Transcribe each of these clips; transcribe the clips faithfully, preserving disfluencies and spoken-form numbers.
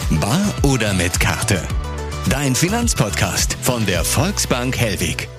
Bar oder mit Karte? Dein Finanzpodcast von der Volksbank Hellwig.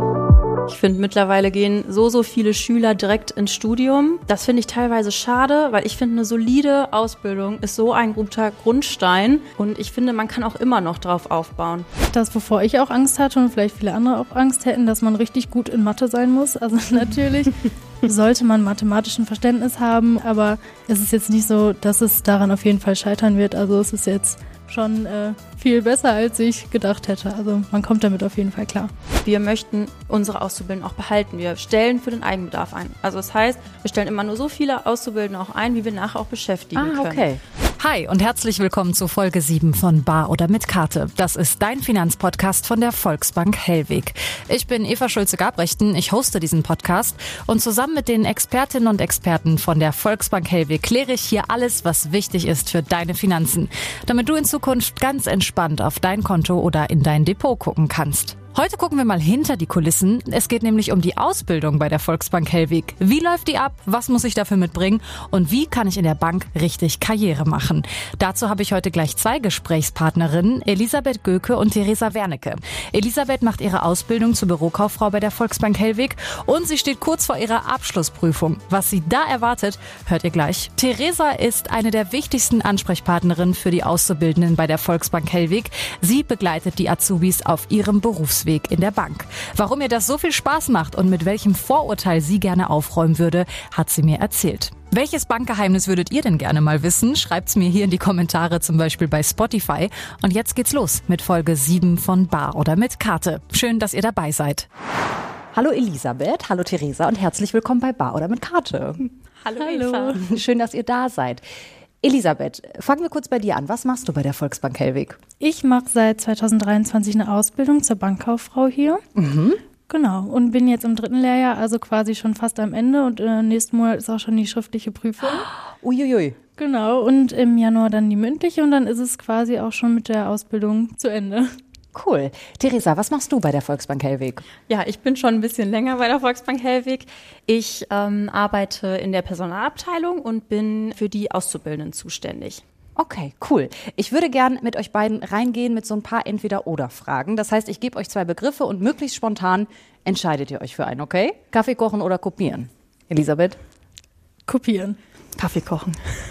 Ich finde, mittlerweile gehen so, so viele Schüler direkt ins Studium. Das finde ich teilweise schade, weil ich finde, eine solide Ausbildung ist so ein guter Grundstein. Und ich finde, man kann auch immer noch drauf aufbauen. Das, wovor ich auch Angst hatte und vielleicht viele andere auch Angst hätten, dass man richtig gut in Mathe sein muss. Also natürlich sollte man mathematischen Verständnis haben, aber es ist jetzt nicht so, dass es daran auf jeden Fall scheitern wird. Also es ist jetzt schon äh, viel besser, als ich gedacht hätte. Also man kommt damit auf jeden Fall klar. Wir möchten unsere Auszubildenden auch behalten. Wir stellen für den Eigenbedarf ein. Also das heißt, wir stellen immer nur so viele Auszubildende auch ein, wie wir nachher auch beschäftigen ah, können. Okay. Hi und herzlich willkommen zu Folge sieben von Bar oder mit Karte. Das ist dein Finanzpodcast von der Volksbank Hellwig. Ich bin Eva Schulze-Gabrechten, ich hoste diesen Podcast und zusammen mit den Expertinnen und Experten von der Volksbank Hellwig kläre ich hier alles, was wichtig ist für deine Finanzen, damit du in Zukunft ganz entspannt auf dein Konto oder in dein Depot gucken kannst. Heute gucken wir mal hinter die Kulissen. Es geht nämlich um die Ausbildung bei der Volksbank Hellwig. Wie läuft die ab? Was muss ich dafür mitbringen? Und wie kann ich in der Bank richtig Karriere machen? Dazu habe ich heute gleich zwei Gesprächspartnerinnen, Elisabeth Göke und Theresa Wernicke. Elisabeth macht ihre Ausbildung zur Bürokauffrau bei der Volksbank Hellwig und sie steht kurz vor ihrer Abschlussprüfung. Was sie da erwartet, hört ihr gleich. Theresa ist eine der wichtigsten Ansprechpartnerinnen für die Auszubildenden bei der Volksbank Hellwig. Sie begleitet die Azubis auf ihrem Berufsweg in der Bank. Warum ihr das so viel Spaß macht und mit welchem Vorurteil sie gerne aufräumen würde, hat sie mir erzählt. Welches Bankgeheimnis würdet ihr denn gerne mal wissen? Schreibt's mir hier in die Kommentare, zum Beispiel bei Spotify. Und jetzt geht's los mit Folge sieben von Bar oder mit Karte. Schön, dass ihr dabei seid. Hallo Elisabeth, hallo Theresa und herzlich willkommen bei Bar oder mit Karte. Hallo, Hallo. Eva. Schön, dass ihr da seid. Elisabeth, fangen wir kurz bei dir an. Was machst du bei der Volksbank Hellwig? Ich mache seit zweitausenddreiundzwanzig eine Ausbildung zur Bankkauffrau hier. Mhm. Genau, und bin jetzt im dritten Lehrjahr, also quasi schon fast am Ende und äh, nächsten Monat ist auch schon die schriftliche Prüfung. Uiuiui. Genau, und im Januar dann die mündliche und dann ist es quasi auch schon mit der Ausbildung zu Ende. Cool. Theresa, was machst du bei der Volksbank Hellwig? Ja, ich bin schon ein bisschen länger bei der Volksbank Hellwig. Ich ähm, arbeite in der Personalabteilung und bin für die Auszubildenden zuständig. Okay, cool. Ich würde gern mit euch beiden reingehen mit so ein paar Entweder-Oder-Fragen. Das heißt, ich gebe euch zwei Begriffe und möglichst spontan entscheidet ihr euch für einen, okay? Kaffee kochen oder kopieren? Elisabeth? Kopieren. Kaffee kochen.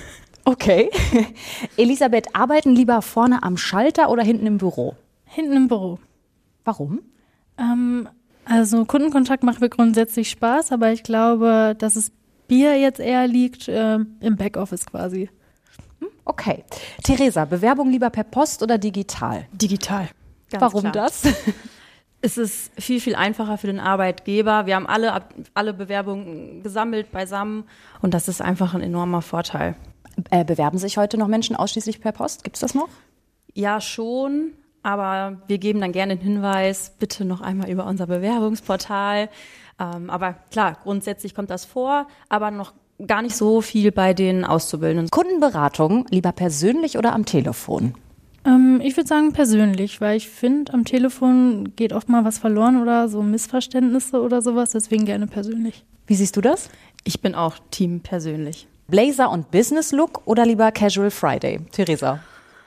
Okay. Elisabeth, arbeiten lieber vorne am Schalter oder hinten im Büro? Hinten im Büro. Warum? Ähm, also Kundenkontakt macht mir grundsätzlich Spaß, aber ich glaube, dass es Bier jetzt eher liegt äh, im Backoffice quasi. Okay. Theresa, Bewerbung lieber per Post oder digital? Digital. Ganz Warum klar. das? Es ist viel, viel einfacher für den Arbeitgeber. Wir haben alle, alle Bewerbungen gesammelt, beisammen und das ist einfach ein enormer Vorteil. Äh, bewerben sich heute noch Menschen ausschließlich per Post? Gibt es das noch? Ja, schon, aber wir geben dann gerne den Hinweis, bitte noch einmal über unser Bewerbungsportal. Ähm, aber klar, grundsätzlich kommt das vor, aber noch gar nicht so viel bei den Auszubildenden. Kundenberatung lieber persönlich oder am Telefon? Ähm, ich würde sagen persönlich, weil ich finde, am Telefon geht oft mal was verloren oder so Missverständnisse oder sowas, deswegen gerne persönlich. Wie siehst du das? Ich bin auch Team persönlich. Blazer und Business Look oder lieber Casual Friday? Theresa?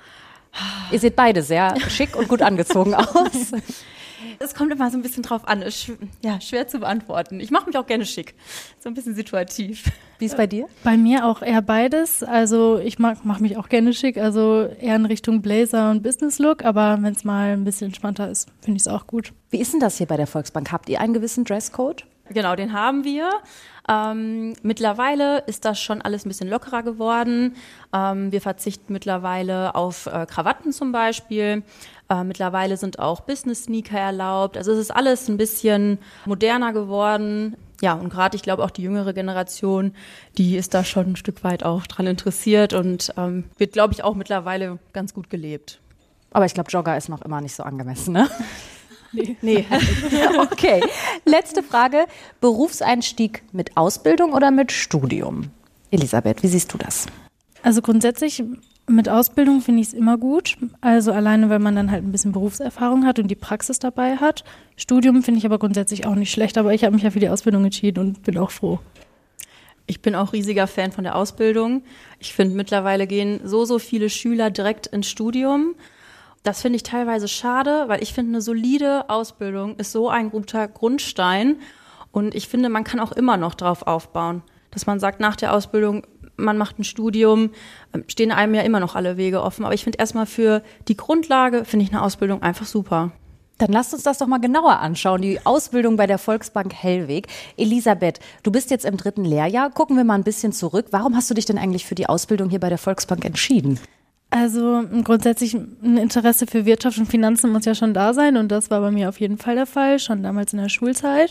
Ihr seht beide sehr schick und gut angezogen aus. Es kommt immer so ein bisschen drauf an. Ist sch- ja, schwer zu beantworten. Ich mache mich auch gerne schick. So ein bisschen situativ. Wie ist bei dir? Bei mir auch eher beides. Also ich mag mache mich auch gerne schick, also eher in Richtung Blazer und Business Look, aber wenn es mal ein bisschen entspannter ist, finde ich es auch gut. Wie ist denn das hier bei der Volksbank? Habt ihr einen gewissen Dresscode? Genau, den haben wir. Ähm, mittlerweile ist das schon alles ein bisschen lockerer geworden. Ähm, wir verzichten mittlerweile auf äh, Krawatten zum Beispiel. Äh, mittlerweile sind auch Business-Sneaker erlaubt. Also es ist alles ein bisschen moderner geworden. Ja, und gerade ich glaube auch die jüngere Generation, die ist da schon ein Stück weit auch dran interessiert und ähm, wird, glaube ich, auch mittlerweile ganz gut gelebt. Aber ich glaube, Jogger ist noch immer nicht so angemessen, ne? Nee. nee. Okay, letzte Frage. Berufseinstieg mit Ausbildung oder mit Studium? Elisabeth, wie siehst du das? Also grundsätzlich mit Ausbildung finde ich es immer gut. Also alleine, weil man dann halt ein bisschen Berufserfahrung hat und die Praxis dabei hat. Studium finde ich aber grundsätzlich auch nicht schlecht, aber ich habe mich ja für die Ausbildung entschieden und bin auch froh. Ich bin auch riesiger Fan von der Ausbildung. Ich finde, mittlerweile gehen so, so viele Schüler direkt ins Studium. Das finde ich teilweise schade, weil ich finde, eine solide Ausbildung ist so ein guter Grundstein. Und ich finde, man kann auch immer noch drauf aufbauen. Dass man sagt, nach der Ausbildung, man macht ein Studium, stehen einem ja immer noch alle Wege offen. Aber ich finde erstmal für die Grundlage, finde ich eine Ausbildung einfach super. Dann lasst uns das doch mal genauer anschauen, die Ausbildung bei der Volksbank Hellweg. Elisabeth, du bist jetzt im dritten Lehrjahr. Gucken wir mal ein bisschen zurück. Warum hast du dich denn eigentlich für die Ausbildung hier bei der Volksbank entschieden? Also grundsätzlich ein Interesse für Wirtschaft und Finanzen muss ja schon da sein und das war bei mir auf jeden Fall der Fall, schon damals in der Schulzeit.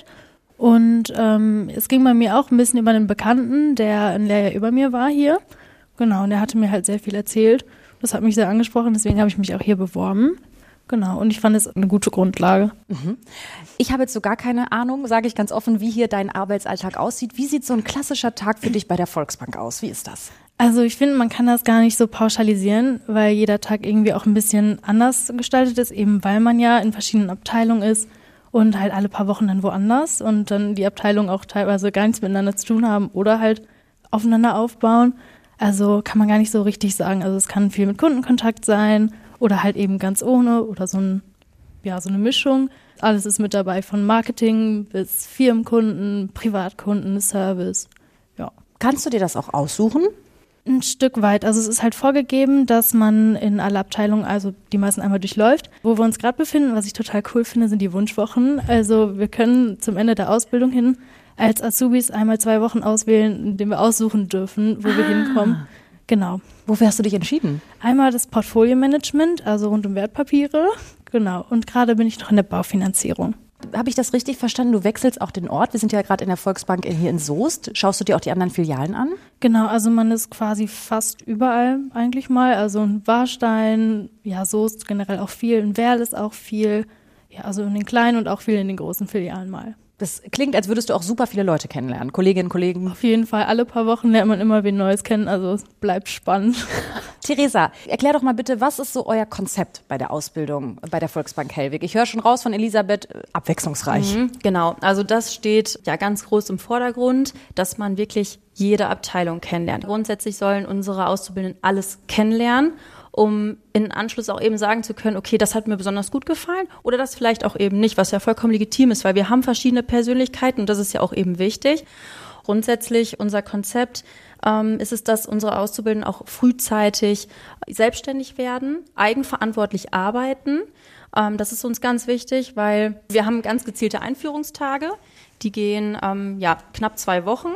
Und ähm, es ging bei mir auch ein bisschen über einen Bekannten, der ein Lehrjahr über mir war hier. Genau, und der hatte mir halt sehr viel erzählt. Das hat mich sehr angesprochen, deswegen habe ich mich auch hier beworben. Genau, und ich fand es eine gute Grundlage. Mhm. Ich habe jetzt so gar keine Ahnung, sage ich ganz offen, wie hier dein Arbeitsalltag aussieht. Wie sieht so ein klassischer Tag für dich bei der Volksbank aus? Wie ist das? Also ich finde, man kann das gar nicht so pauschalisieren, weil jeder Tag irgendwie auch ein bisschen anders gestaltet ist, eben weil man ja in verschiedenen Abteilungen ist und halt alle paar Wochen dann woanders und dann die Abteilungen auch teilweise gar nichts miteinander zu tun haben oder halt aufeinander aufbauen. Also kann man gar nicht so richtig sagen. Also es kann viel mit Kundenkontakt sein oder halt eben ganz ohne oder so, ein, ja, so eine Mischung. Alles ist mit dabei, von Marketing bis Firmenkunden, Privatkunden, Service. Ja. Kannst du dir das auch aussuchen? Ein Stück weit. Also es ist halt vorgegeben, dass man in alle Abteilungen, also die meisten einmal durchläuft. Wo wir uns gerade befinden, was ich total cool finde, sind die Wunschwochen. Also wir können zum Ende der Ausbildung hin als Azubis einmal zwei Wochen auswählen, in denen wir aussuchen dürfen, wo ah. wir hinkommen. Genau. Wofür hast du dich entschieden? Einmal das Portfolio-Management, also rund um Wertpapiere. Genau. Und gerade bin ich noch in der Baufinanzierung. Habe ich das richtig verstanden? Du wechselst auch den Ort. Wir sind ja gerade in der Volksbank hier in Soest. Schaust du dir auch die anderen Filialen an? Genau, also man ist quasi fast überall eigentlich mal. Also in Warstein, ja, Soest generell auch viel. In Werl ist auch viel. Ja, also in den kleinen und auch viel in den großen Filialen mal. Das klingt, als würdest du auch super viele Leute kennenlernen. Kolleginnen, Kollegen. Auf jeden Fall. Alle paar Wochen lernt man immer wen Neues kennen. Also es bleibt spannend. Theresa, erklär doch mal bitte, was ist so euer Konzept bei der Ausbildung bei der Volksbank Hellweg? Ich höre schon raus von Elisabeth, abwechslungsreich. Mhm, genau. Also das steht ja ganz groß im Vordergrund, dass man wirklich jede Abteilung kennenlernt. Grundsätzlich sollen unsere Auszubildenden alles kennenlernen, um in Anschluss auch eben sagen zu können, okay, das hat mir besonders gut gefallen oder das vielleicht auch eben nicht, was ja vollkommen legitim ist, weil wir haben verschiedene Persönlichkeiten und das ist ja auch eben wichtig. Grundsätzlich unser Konzept ähm, ist es, dass unsere Auszubildenden auch frühzeitig selbstständig werden, eigenverantwortlich arbeiten. Ähm, das ist uns ganz wichtig, weil wir haben ganz gezielte Einführungstage, die gehen ähm, ja knapp zwei Wochen.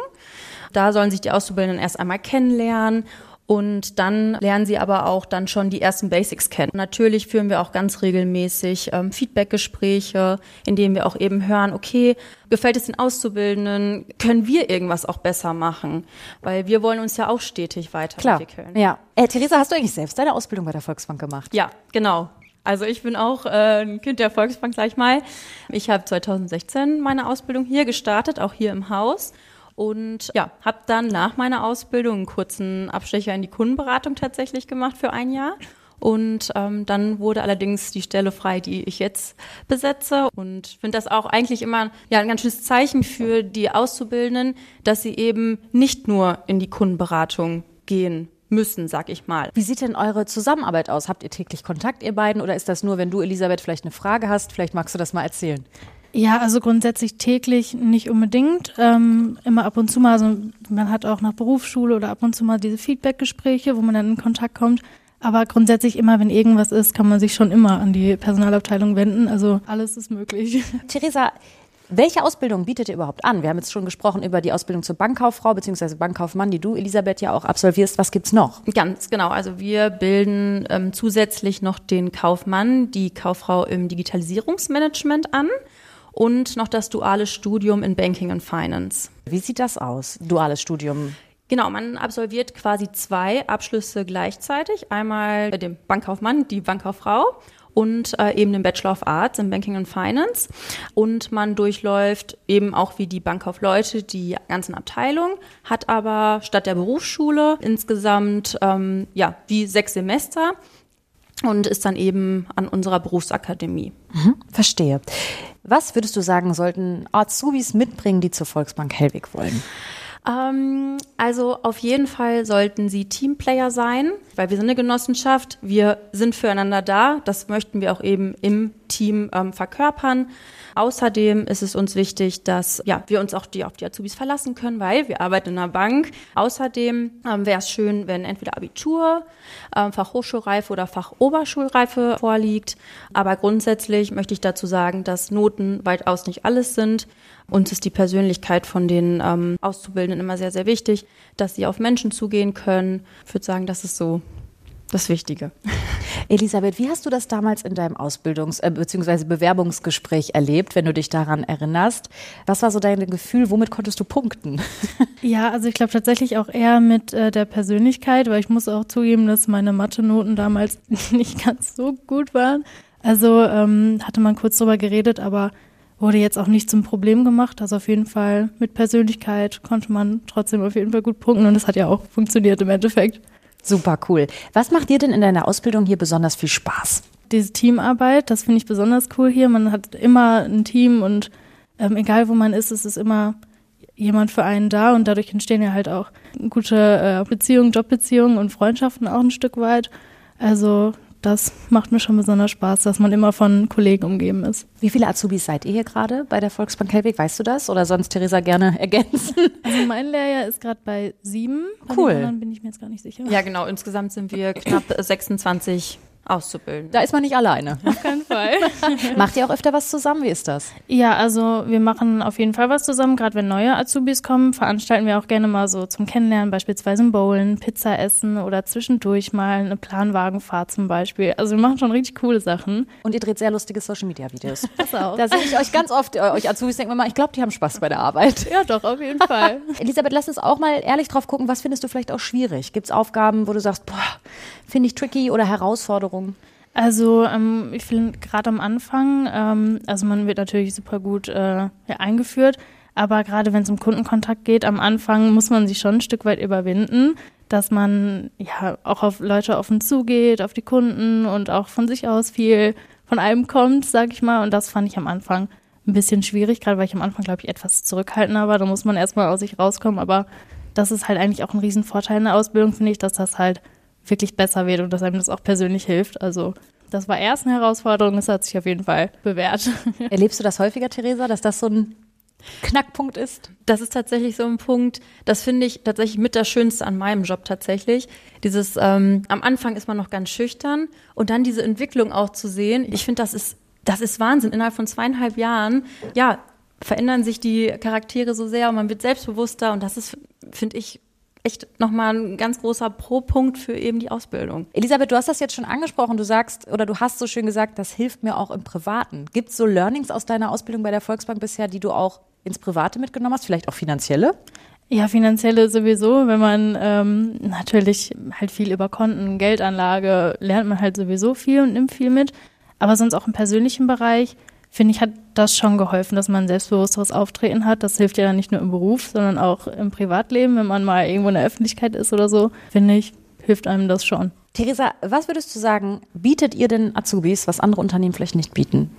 Da sollen sich die Auszubildenden erst einmal kennenlernen. Und dann lernen sie aber auch dann schon die ersten Basics kennen. Natürlich führen wir auch ganz regelmäßig ähm, Feedbackgespräche, in denen wir auch eben hören, okay, gefällt es den Auszubildenden, können wir irgendwas auch besser machen? Weil wir wollen uns ja auch stetig weiterentwickeln. Klar, ja. Äh, Theresa, hast du eigentlich selbst deine Ausbildung bei der Volksbank gemacht? Ja, genau. Also ich bin auch äh, ein Kind der Volksbank, sag ich mal. Ich habe zweitausendsechzehn meine Ausbildung hier gestartet, auch hier im Haus. Und ja, habe dann nach meiner Ausbildung einen kurzen Abstecher in die Kundenberatung tatsächlich gemacht für ein Jahr. Und ähm, dann wurde allerdings die Stelle frei, die ich jetzt besetze. Und finde das auch eigentlich immer ja ein ganz schönes Zeichen für die Auszubildenden, dass sie eben nicht nur in die Kundenberatung gehen müssen, sag ich mal. Wie sieht denn eure Zusammenarbeit aus? Habt ihr täglich Kontakt, ihr beiden? Oder ist das nur, wenn du, Elisabeth, vielleicht eine Frage hast? Vielleicht magst du das mal erzählen. Ja, also grundsätzlich täglich nicht unbedingt, ähm, immer ab und zu mal, also man hat auch nach Berufsschule oder ab und zu mal diese Feedbackgespräche, wo man dann in Kontakt kommt, aber grundsätzlich immer, wenn irgendwas ist, kann man sich schon immer an die Personalabteilung wenden, also alles ist möglich. Theresa, welche Ausbildung bietet ihr überhaupt an? Wir haben jetzt schon gesprochen über die Ausbildung zur Bankkauffrau bzw. Bankkaufmann, die du, Elisabeth, ja auch absolvierst. Was gibt's noch? Ganz genau. Also wir bilden ähm, zusätzlich noch den Kaufmann, die Kauffrau im Digitalisierungsmanagement an. Und noch das duale Studium in Banking and Finance. Wie sieht das aus, duales Studium? Genau, man absolviert quasi zwei Abschlüsse gleichzeitig. Einmal den Bankkaufmann, die Bankkauffrau und äh, eben den Bachelor of Arts in Banking and Finance. Und man durchläuft eben auch wie die Bankkaufleute die ganzen Abteilungen, hat aber statt der Berufsschule insgesamt ähm, ja wie sechs Semester und ist dann eben an unserer Berufsakademie. Mhm, verstehe. Was würdest du sagen, sollten Azubis mitbringen, die zur Volksbank Hellweg wollen? Ähm, also auf jeden Fall sollten sie Teamplayer sein, weil wir sind eine Genossenschaft, wir sind füreinander da, das möchten wir auch eben im Team ähm, verkörpern. Außerdem ist es uns wichtig, dass ja, wir uns auch die, auf die Azubis verlassen können, weil wir arbeiten in einer Bank. Außerdem ähm, wäre es schön, wenn entweder Abitur, ähm, Fachhochschulreife oder Fachoberschulreife vorliegt. Aber grundsätzlich möchte ich dazu sagen, dass Noten weitaus nicht alles sind. Uns ist die Persönlichkeit von den ähm, Auszubildenden immer sehr, sehr wichtig, dass sie auf Menschen zugehen können. Ich würde sagen, das ist so das Wichtige. Elisabeth, wie hast du das damals in deinem Ausbildungs- äh, bzw. Bewerbungsgespräch erlebt, wenn du dich daran erinnerst? Was war so dein Gefühl, womit konntest du punkten? Ja, also ich glaube tatsächlich auch eher mit äh, der Persönlichkeit, weil ich muss auch zugeben, dass meine Mathe-Noten damals nicht ganz so gut waren. Also ähm, hatte man kurz drüber geredet, aber wurde jetzt auch nicht zum Problem gemacht. Also auf jeden Fall mit Persönlichkeit konnte man trotzdem auf jeden Fall gut punkten und das hat ja auch funktioniert im Endeffekt. Super cool. Was macht dir denn in deiner Ausbildung hier besonders viel Spaß? Diese Teamarbeit, das finde ich besonders cool hier. Man hat immer ein Team und ähm, egal wo man ist, es ist immer jemand für einen da und dadurch entstehen ja halt auch gute äh, Beziehungen, Jobbeziehungen und Freundschaften auch ein Stück weit. Also das macht mir schon besonders Spaß, dass man immer von Kollegen umgeben ist. Wie viele Azubis seid ihr hier gerade bei der Volksbank Hellwig? Weißt du das? Oder sonst, Theresa, gerne ergänzen? Also mein Lehrjahr ist gerade bei sieben. Bei cool. den anderen bin ich mir jetzt gar nicht sicher. Ja, genau. Insgesamt sind wir knapp sechsundzwanzig Auszubildende. Da ist man nicht alleine. Auf keinen Fall. Macht ihr auch öfter was zusammen? Wie ist das? Ja, also wir machen auf jeden Fall was zusammen. Gerade wenn neue Azubis kommen, veranstalten wir auch gerne mal so zum Kennenlernen, beispielsweise ein Bowlen, Pizza essen oder zwischendurch mal eine Planwagenfahrt zum Beispiel. Also wir machen schon richtig coole Sachen. Und ihr dreht sehr lustige Social-Media-Videos. Das auch. Da sehe ich euch ganz oft, euch Azubis denken immer, ich glaube, die haben Spaß bei der Arbeit. Ja, doch, auf jeden Fall. Elisabeth, lass uns auch mal ehrlich drauf gucken, was findest du vielleicht auch schwierig? Gibt es Aufgaben, wo du sagst, boah, finde ich tricky oder Herausforderungen? Also ähm, ich finde gerade am Anfang, ähm, also man wird natürlich super gut äh, ja, eingeführt, aber gerade wenn es um Kundenkontakt geht, am Anfang muss man sich schon ein Stück weit überwinden, dass man ja auch auf Leute offen zugeht, auf die Kunden und auch von sich aus viel von einem kommt, sag ich mal. Und das fand ich am Anfang ein bisschen schwierig, gerade weil ich am Anfang, glaube ich, etwas zurückhaltender war. Da muss man erstmal aus sich rauskommen, aber das ist halt eigentlich auch ein Riesenvorteil in der Ausbildung, finde ich, dass das halt wirklich besser wird und dass einem das auch persönlich hilft. Also das war erst eine Herausforderung, das hat sich auf jeden Fall bewährt. Erlebst du das häufiger, Theresa, dass das so ein Knackpunkt ist? Das ist tatsächlich so ein Punkt, das finde ich tatsächlich mit das Schönste an meinem Job tatsächlich. Dieses, ähm, am Anfang ist man noch ganz schüchtern und dann diese Entwicklung auch zu sehen. Ich finde, das ist, das ist Wahnsinn. Innerhalb von zweieinhalb Jahren, ja, verändern sich die Charaktere so sehr und man wird selbstbewusster und das ist, finde ich, echt nochmal ein ganz großer Pro-Punkt für eben die Ausbildung. Elisabeth, du hast das jetzt schon angesprochen, du sagst, oder du hast so schön gesagt, das hilft mir auch im Privaten. Gibt es so Learnings aus deiner Ausbildung bei der Volksbank bisher, die du auch ins Private mitgenommen hast, vielleicht auch finanzielle? Ja, finanzielle sowieso, wenn man ähm, natürlich halt viel über Konten, Geldanlage, lernt man halt sowieso viel und nimmt viel mit, aber sonst auch im persönlichen Bereich, finde ich, hat das schon geholfen, dass man ein selbstbewussteres Auftreten hat. Das hilft ja dann nicht nur im Beruf, sondern auch im Privatleben, wenn man mal irgendwo in der Öffentlichkeit ist oder so, finde ich, hilft einem das schon. Theresa, was würdest du sagen, bietet ihr denn Azubis, was andere Unternehmen vielleicht nicht bieten?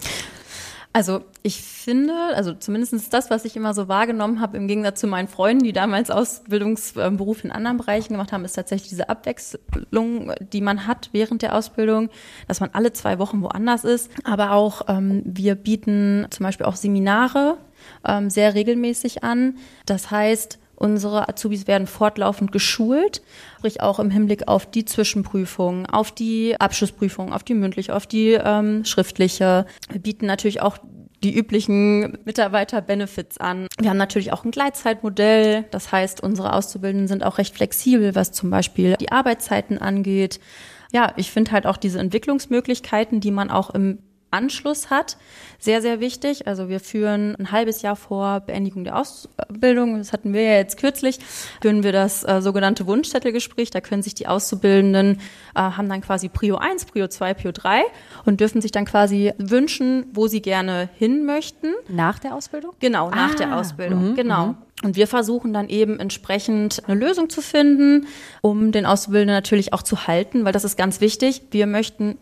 Also ich finde, also zumindest das, was ich immer so wahrgenommen habe, im Gegensatz zu meinen Freunden, die damals Ausbildungsberuf in anderen Bereichen gemacht haben, ist tatsächlich diese Abwechslung, die man hat während der Ausbildung, dass man alle zwei Wochen woanders ist. Aber auch ähm, wir bieten zum Beispiel auch Seminare ähm, sehr regelmäßig an. Das heißt, unsere Azubis werden fortlaufend geschult, sprich auch im Hinblick auf die Zwischenprüfung, auf die Abschlussprüfung, auf die mündliche, auf die ähm, schriftliche. Wir bieten natürlich auch die üblichen Mitarbeiter-Benefits an. Wir haben natürlich auch ein Gleitzeitmodell. Das heißt, unsere Auszubildenden sind auch recht flexibel, was zum Beispiel die Arbeitszeiten angeht. Ja, ich finde halt auch diese Entwicklungsmöglichkeiten, die man auch im Anschluss hat, sehr, sehr wichtig. Also wir führen ein halbes Jahr vor Beendigung der Ausbildung, das hatten wir ja jetzt kürzlich, führen wir das äh, sogenannte Wunschzettelgespräch. Da können sich die Auszubildenden, äh, haben dann quasi Prio eins, Prio zwei, Prio drei und dürfen sich dann quasi wünschen, wo sie gerne hin möchten. Nach der Ausbildung? Genau, nach ah, der Ausbildung, mh, genau. Mh. Und wir versuchen dann eben entsprechend eine Lösung zu finden, um den Auszubildenden natürlich auch zu halten, weil das ist ganz wichtig. Wir möchten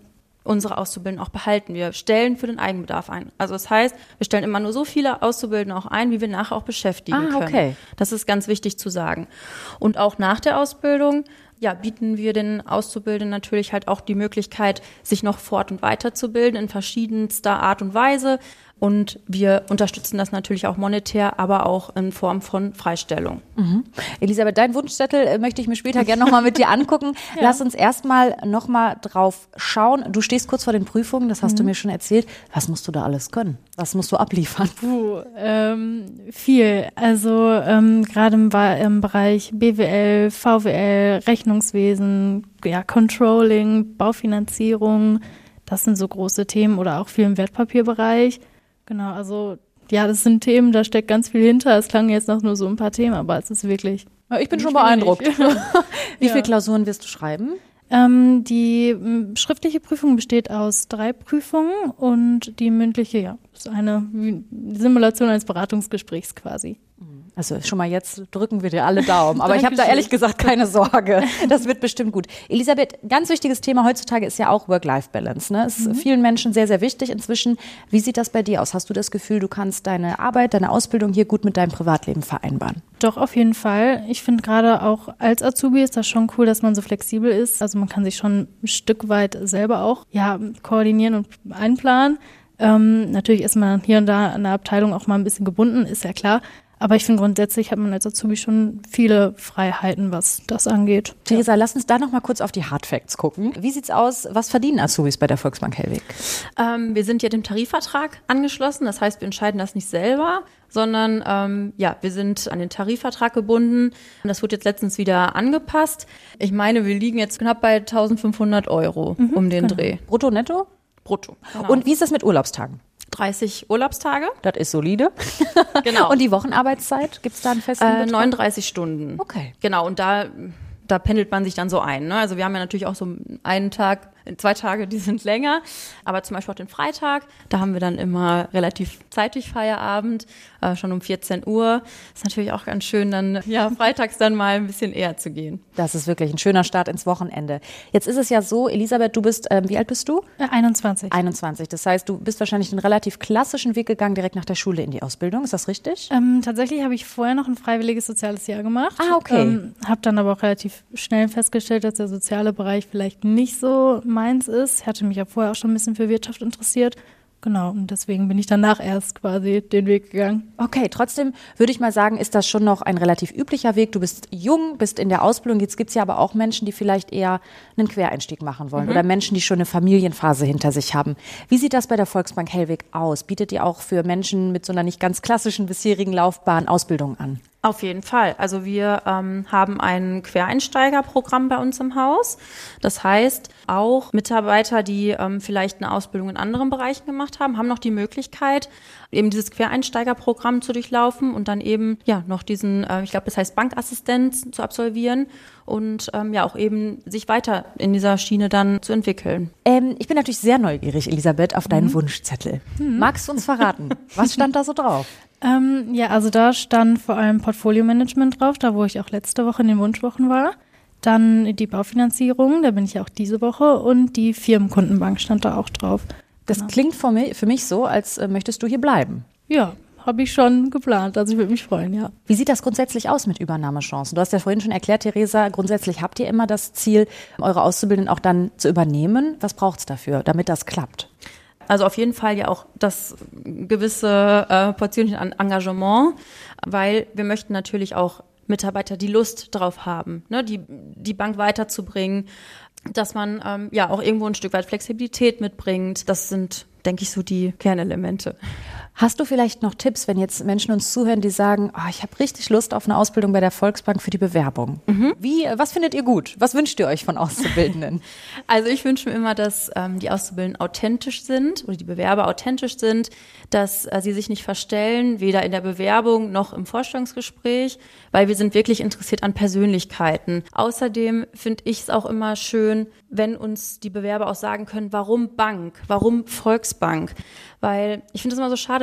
unsere Auszubildenden auch behalten. Wir stellen für den Eigenbedarf ein. Also das heißt, wir stellen immer nur so viele Auszubildende auch ein, wie wir nachher auch beschäftigen Ah, können. okay. Das ist ganz wichtig zu sagen. Und auch nach der Ausbildung, ja, bieten wir den Auszubildenden natürlich halt auch die Möglichkeit, sich noch fort- und weiterzubilden in verschiedenster Art und Weise. Und wir unterstützen das natürlich auch monetär, aber auch in Form von Freistellung. Mhm. Elisabeth, deinen Wunschzettel äh, möchte ich mir später gerne nochmal mit dir angucken. Ja. Lass uns erstmal nochmal drauf schauen. Du stehst kurz vor den Prüfungen, das hast mhm. du mir schon erzählt. Was musst du da alles können? Was musst du abliefern? Puh, ähm, viel. Also ähm, gerade im, im Bereich B W L, V W L, Rechnungswesen, ja, Controlling, Baufinanzierung, das sind so große Themen oder auch viel im Wertpapierbereich. Genau, also ja, das sind Themen, da steckt ganz viel hinter. Es klang jetzt noch nur so ein paar Themen, aber es ist wirklich... Ja, ich bin schon beeindruckt. Wie ja. viele Klausuren wirst du schreiben? Ähm, die m, schriftliche Prüfung besteht aus drei Prüfungen und die mündliche, ja, ist eine Simulation eines Beratungsgesprächs quasi. Also schon mal jetzt drücken wir dir alle Daumen. Aber ich habe da ehrlich gesagt keine Sorge. Das wird bestimmt gut. Elisabeth, ganz wichtiges Thema heutzutage ist ja auch Work-Life-Balance. Ne? Ist mhm. vielen Menschen sehr, sehr wichtig inzwischen. Wie sieht das bei dir aus? Hast du das Gefühl, du kannst deine Arbeit, deine Ausbildung hier gut mit deinem Privatleben vereinbaren? Doch, auf jeden Fall. Ich finde gerade auch als Azubi ist das schon cool, dass man so flexibel ist. Also man kann sich schon ein Stück weit selber auch ja, koordinieren und einplanen. Ähm, natürlich ist man hier und da an der Abteilung auch mal ein bisschen gebunden, ist ja klar. Aber ich finde, grundsätzlich hat man als Azubi schon viele Freiheiten, was das angeht. Theresa, ja. lass uns da noch mal kurz auf die Hardfacts gucken. Wie sieht's aus? Was verdienen Azubis bei der Volksbank Hellwig? Ähm, wir sind ja dem Tarifvertrag angeschlossen. Das heißt, wir entscheiden das nicht selber, sondern ähm, ja, wir sind an den Tarifvertrag gebunden. Das wurde jetzt letztens wieder angepasst. Ich meine, wir liegen jetzt knapp bei eintausendfünfhundert Euro mhm, um den genau. Dreh. Brutto, netto? Brutto. Genau. Und wie ist das mit Urlaubstagen? dreißig Urlaubstage. Das ist solide. Genau. Und die Wochenarbeitszeit, gibt es da einen festen äh, Betrag? neununddreißig Stunden. Okay. Genau, und da, da pendelt man sich dann so ein. Ne? Also wir haben ja natürlich auch so einen Tag, zwei Tage, die sind länger. Aber zum Beispiel auch den Freitag, da haben wir dann immer relativ zeitig Feierabend, äh, schon um vierzehn Uhr. Ist natürlich auch ganz schön, dann ja freitags dann mal ein bisschen eher zu gehen. Das ist wirklich ein schöner Start ins Wochenende. Jetzt ist es ja so, Elisabeth, du bist, ähm, wie alt bist du? Äh, einundzwanzig. einundzwanzig. Das heißt, du bist wahrscheinlich einen relativ klassischen Weg gegangen, direkt nach der Schule in die Ausbildung. Ist das richtig? Ähm, tatsächlich habe ich vorher noch ein freiwilliges soziales Jahr gemacht. Ah, okay. Ähm, habe dann aber auch relativ schnell festgestellt, dass der soziale Bereich vielleicht nicht so meins ist. Ich hatte mich ja vorher auch schon ein bisschen für Wirtschaft interessiert. Genau, und deswegen bin ich danach erst quasi den Weg gegangen. Okay, trotzdem würde ich mal sagen, ist das schon noch ein relativ üblicher Weg. Du bist jung, bist in der Ausbildung. Jetzt gibt's ja aber auch Menschen, die vielleicht eher einen Quereinstieg machen wollen mhm. oder Menschen, die schon eine Familienphase hinter sich haben. Wie sieht das bei der Volksbank Hellwig aus? Bietet ihr auch für Menschen mit so einer nicht ganz klassischen bisherigen Laufbahn Ausbildung an? Auf jeden Fall. Also wir ähm, haben ein Quereinsteigerprogramm bei uns im Haus. Das heißt, auch Mitarbeiter, die ähm, vielleicht eine Ausbildung in anderen Bereichen gemacht haben, haben noch die Möglichkeit, eben dieses Quereinsteigerprogramm zu durchlaufen und dann eben ja noch diesen, äh, ich glaube, das heißt Bankassistent zu absolvieren und ähm, ja auch eben sich weiter in dieser Schiene dann zu entwickeln. Ähm, ich bin natürlich sehr neugierig, Elisabeth, auf deinen mhm. Wunschzettel. Mhm. Magst du uns verraten? Was stand da so drauf? Ähm, ja, also da stand vor allem Portfolio-Management drauf, da wo ich auch letzte Woche in den Wunschwochen war. Dann die Baufinanzierung, da bin ich auch diese Woche, und die Firmenkundenbank stand da auch drauf. Das genau. klingt für mich, für mich so, als äh, möchtest du hier bleiben. Ja, habe ich schon geplant, also ich würde mich freuen, ja. Wie sieht das grundsätzlich aus mit Übernahmechancen? Du hast ja vorhin schon erklärt, Theresa, grundsätzlich habt ihr immer das Ziel, eure Auszubildenden auch dann zu übernehmen. Was braucht es dafür, damit das klappt? Also auf jeden Fall ja auch das gewisse äh, Portionchen an Engagement, weil wir möchten natürlich auch Mitarbeiter, die Lust drauf haben, ne, die die Bank weiterzubringen, dass man ähm, ja auch irgendwo ein Stück weit Flexibilität mitbringt. Das sind, denke ich, so die Kernelemente. Hast du vielleicht noch Tipps, wenn jetzt Menschen uns zuhören, die sagen, oh, ich habe richtig Lust auf eine Ausbildung bei der Volksbank für die Bewerbung? Mhm. Wie, was findet ihr gut? Was wünscht ihr euch von Auszubildenden? Also ich wünsche mir immer, dass ähm, die Auszubildenden authentisch sind oder die Bewerber authentisch sind, dass äh, sie sich nicht verstellen, weder in der Bewerbung noch im Vorstellungsgespräch, weil wir sind wirklich interessiert an Persönlichkeiten. Außerdem finde ich es auch immer schön, wenn uns die Bewerber auch sagen können, warum Bank, warum Volksbank? Weil ich finde es immer so schade,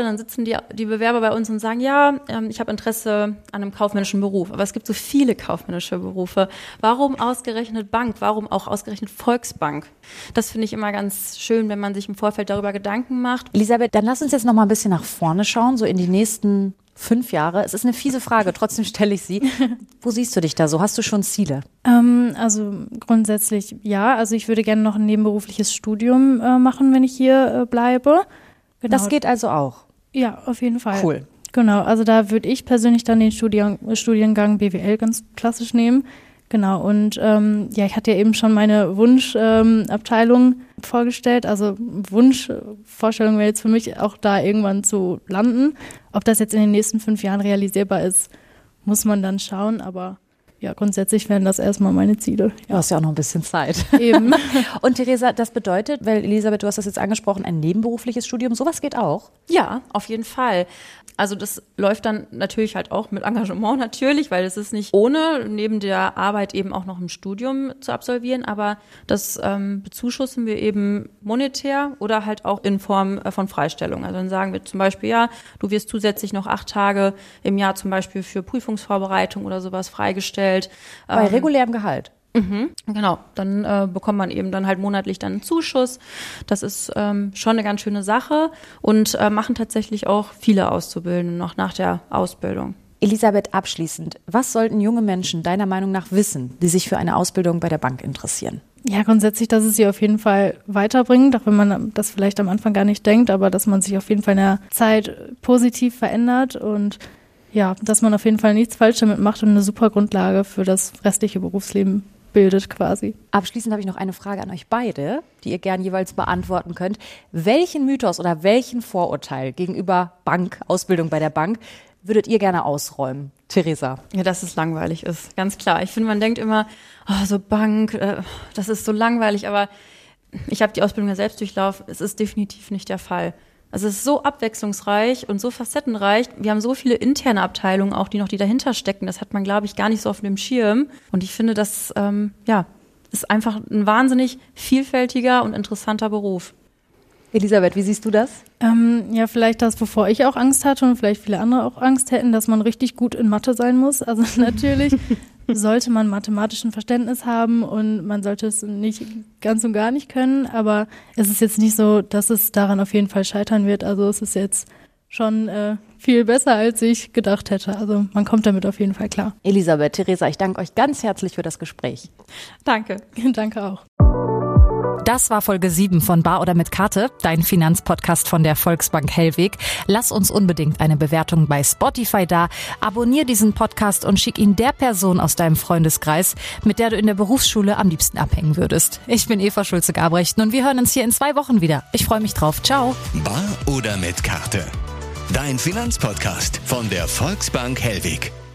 dann sitzen die, die Bewerber bei uns und sagen, ja, ähm, ich habe Interesse an einem kaufmännischen Beruf. Aber es gibt so viele kaufmännische Berufe. Warum ausgerechnet Bank? Warum auch ausgerechnet Volksbank? Das finde ich immer ganz schön, wenn man sich im Vorfeld darüber Gedanken macht. Elisabeth, dann lass uns jetzt noch mal ein bisschen nach vorne schauen, so in die nächsten fünf Jahre. Es ist eine fiese Frage, trotzdem stelle ich sie. Wo siehst du dich da so? Hast du schon Ziele? Ähm, also grundsätzlich ja. Also ich würde gerne noch ein nebenberufliches Studium äh, machen, wenn ich hier äh, bleibe. Genau. Das geht also auch? Ja, auf jeden Fall. Cool. Genau, also da würde ich persönlich dann den Studien, Studiengang B W L ganz klassisch nehmen. Genau, und ähm, ja, ich hatte ja eben schon meine Wunschabteilung ähm, vorgestellt. Also Wunschvorstellung wäre jetzt für mich auch da irgendwann zu landen. Ob das jetzt in den nächsten fünf Jahren realisierbar ist, muss man dann schauen. Aber ja, grundsätzlich wären das erstmal meine Ziele. Ja. Du hast ja auch noch ein bisschen Zeit. Eben. Und Theresa, das bedeutet, weil Elisabeth, du hast das jetzt angesprochen, ein nebenberufliches Studium, sowas geht auch? Ja, auf jeden Fall. Also das läuft dann natürlich halt auch mit Engagement natürlich, weil es ist nicht ohne, neben der Arbeit eben auch noch ein Studium zu absolvieren, aber das ähm, bezuschussen wir eben monetär oder halt auch in Form äh, von Freistellung. Also dann sagen wir zum Beispiel, ja, du wirst zusätzlich noch acht Tage im Jahr zum Beispiel für Prüfungsvorbereitung oder sowas freigestellt. Bei ähm, regulärem Gehalt? Mhm, genau, dann äh, bekommt man eben dann halt monatlich dann einen Zuschuss. Das ist ähm, schon eine ganz schöne Sache und äh, machen tatsächlich auch viele Auszubildende noch nach der Ausbildung. Elisabeth, abschließend, was sollten junge Menschen deiner Meinung nach wissen, die sich für eine Ausbildung bei der Bank interessieren? Ja, grundsätzlich, dass es sie auf jeden Fall weiterbringt, auch wenn man das vielleicht am Anfang gar nicht denkt, aber dass man sich auf jeden Fall in der Zeit positiv verändert und ja, dass man auf jeden Fall nichts falsch damit macht und eine super Grundlage für das restliche Berufsleben bildet quasi. Abschließend habe ich noch eine Frage an euch beide, die ihr gern jeweils beantworten könnt. Welchen Mythos oder welchen Vorurteil gegenüber Bank, Ausbildung bei der Bank, würdet ihr gerne ausräumen? Theresa? Ja, dass es langweilig ist, ganz klar. Ich finde, man denkt immer, oh, so Bank, äh, das ist so langweilig, aber ich habe die Ausbildung ja selbst durchlaufen. Es ist definitiv nicht der Fall. Also es ist so abwechslungsreich und so facettenreich. Wir haben so viele interne Abteilungen auch, die noch die dahinter stecken. Das hat man, glaube ich, gar nicht so auf dem Schirm. Und ich finde, das ähm, ja, ist einfach ein wahnsinnig vielfältiger und interessanter Beruf. Elisabeth, wie siehst du das? Ähm, ja, vielleicht das, wovor ich auch Angst hatte und vielleicht viele andere auch Angst hätten, dass man richtig gut in Mathe sein muss. Also natürlich sollte man mathematischen Verständnis haben und man sollte es nicht ganz und gar nicht können, aber es ist jetzt nicht so, dass es daran auf jeden Fall scheitern wird. Also es ist jetzt schon äh, viel besser, als ich gedacht hätte. Also man kommt damit auf jeden Fall klar. Elisabeth, Theresa, ich danke euch ganz herzlich für das Gespräch. Danke. Danke auch. Das war Folge sieben von Bar oder mit Karte, dein Finanzpodcast von der Volksbank Hellwig. Lass uns unbedingt eine Bewertung bei Spotify da. Abonnier diesen Podcast und schick ihn der Person aus deinem Freundeskreis, mit der du in der Berufsschule am liebsten abhängen würdest. Ich bin Eva Schulze-Gabrechten und wir hören uns hier in zwei Wochen wieder. Ich freue mich drauf. Ciao. Bar oder mit Karte. Dein Finanzpodcast von der Volksbank Hellwig.